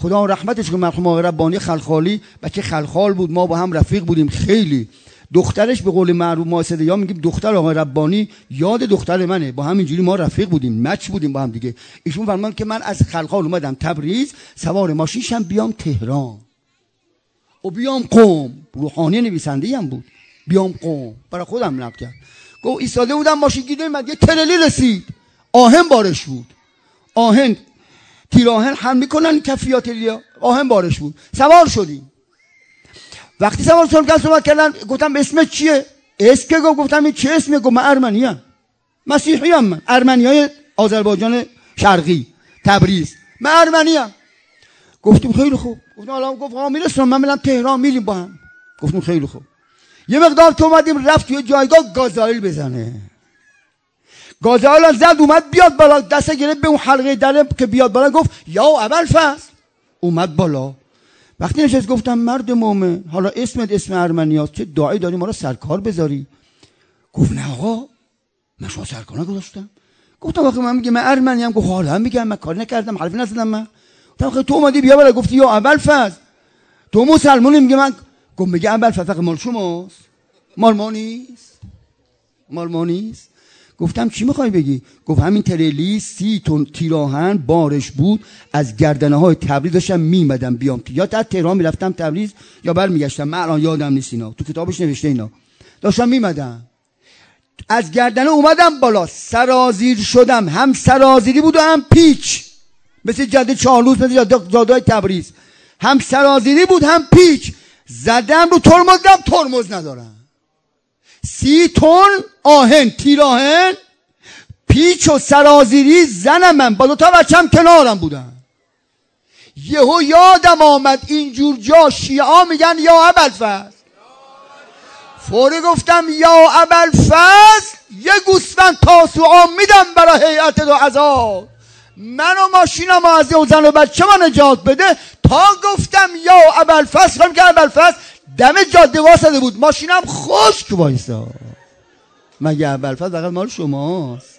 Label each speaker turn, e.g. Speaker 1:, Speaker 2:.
Speaker 1: خدا رحمتش کنه مرحوم آقای ربانی خلخالی، بچه خلخال بود، ما با هم رفیق بودیم خیلی. دخترش به قول معروف ما صدیا میگیم دختر آقای ربانی یاد دختر منه، با هم اینجوری ما رفیق بودیم، مچ بودیم با هم دیگه. ایشون فرمان که من از خلخال اومدم تبریز، سوار ماشین شم بیام تهران و بیام قم. روحانی نویسنده هم بود. بیام قم برای خودم نقد کرد. گفت ایستاده بودم ماشین گیره من، یه ترلی رسید، آهن بارش بود، آهن تیر آهن هم میکنن کفیات لیا، آهن بارش بود. سوار شدیم. وقتی سوار شدم که صحبت کردن گفتم اسمت چیه؟ اسم که گفتم این چه اسمه؟ گفت من ارمنیم، مسیحیم، من ارمنیای آذربایجان شرقی تبریز، من ارمنیم. گفتیم خیلی خوب. گفتم حالا گفت ها میرسونم من میرم تهران میریم با هم. گفتم خیلی خوب. یه مقدار تو اومدیم رفت توی جایگاه گازائیل بزنه. گازائیل زد اومد بیاد بالا، دست گرفت به اون حلقه دره که بیاد بالا، گفت یا ابوالفضل. اومد بالا. وقتی نشست گفتم مرد مومن حالا اسمت اسم ارمنیاست، چه داعی داری ما رو سرکار بذاری؟ گفت نه آقا من شما سرکار نگذاشتم. گفتم آخه من میگم من ارمنیم. گفت حالا میگم من کاری نکردم، حرفی نزدم من. گفتم آخه تو اومدی بیا بالا گفتی یا ابوالفضل تو مسلمانی. میگه من. گفت میگه ابوالفضل مال شماست؟ مال ما نیست، مال ما نیست. گفتم چی میخوای بگی؟ گفت همین تریلی 30 تن تیراهن بارش بود، از گردنه های تبریز داشتم میمدم بیام یا تا تهران میرفتم تبریز یا برمیگشتم، من الان یادم نیست، اینا تو کتابش نوشته، اینا داشتم میمدم از گردنه اومدم بالا، سرازیر شدم، هم سرازیری بود و هم پیچ، مثل جاده چارلوس، مثل جاده تبریز، هم سرازیری بود هم پیچ. زدم رو ترمزم، ترمز ندارم. 30 تن آهن تیراهن پیچ و سرازیری، زنم من با 2 تا بچم کنارم بودن. یهو یادم آمد اینجور جا شیعه میگن یا ابوالفضل. فوری گفتم یا ابوالفضل یه گوسفند تاسوعا میدم برای هیئت دعا، من و ماشینم از یه زن و بچه من نجات بده. تا گفتم یا ابوالفضل خواهیم که ابوالفضل دم جاده واسطه بود، ماشینم خشک وایسا. مگه ابوالفضل فقط مال شماست؟